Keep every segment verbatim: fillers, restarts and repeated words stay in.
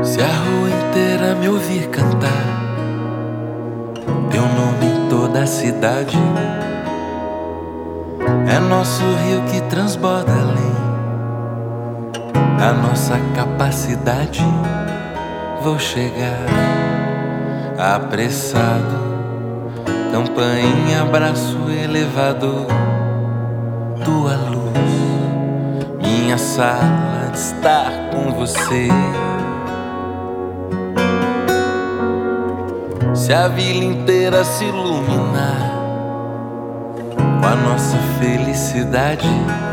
Se a rua inteira me ouvir cantar teu nome em toda a cidade, é nosso rio que transborda além da nossa capacidade. Vou chegar apressado, campainha, abraço, elevador, tua luz, minha sala de estar com você. Se a vila inteira se iluminar com a nossa felicidade,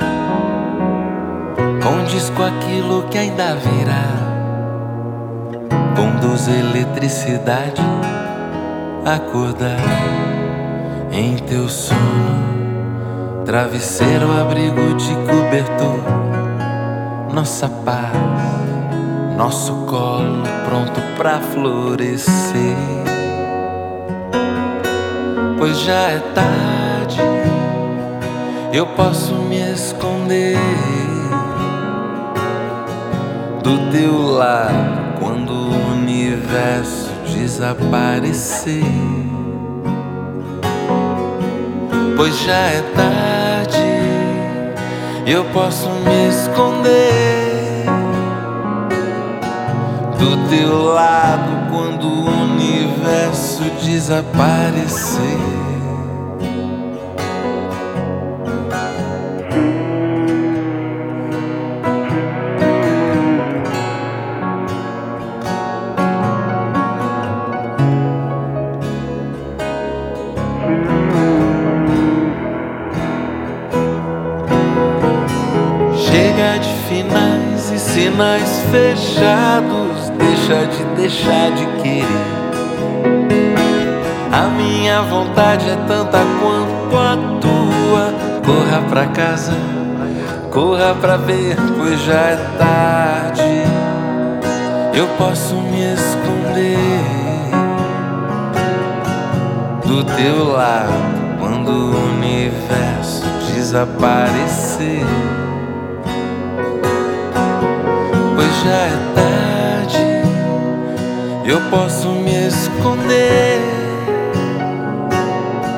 condiz com aquilo que ainda virá, conduz eletricidade, acordar em teu sono, travesseiro, abrigo de cobertor, nossa paz, nosso colo pronto pra florescer. Pois já é tarde, eu posso me esconder do teu lado quando o universo desaparecer. Pois já é tarde, eu posso me esconder do teu lado quando o universo desaparecer. Chega de finais e sinais fechados, deixa de deixar de querer. A minha vontade é tanta quanto a tua. Corra pra casa, corra pra ver, pois já é tarde. Eu posso me esconder do teu lado quando o universo desaparecer. Pois já é tarde, eu posso me esconder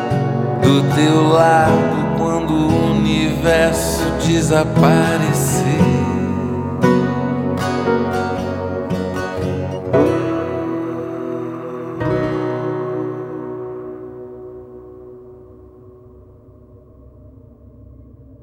do teu lado quando o universo desaparecer.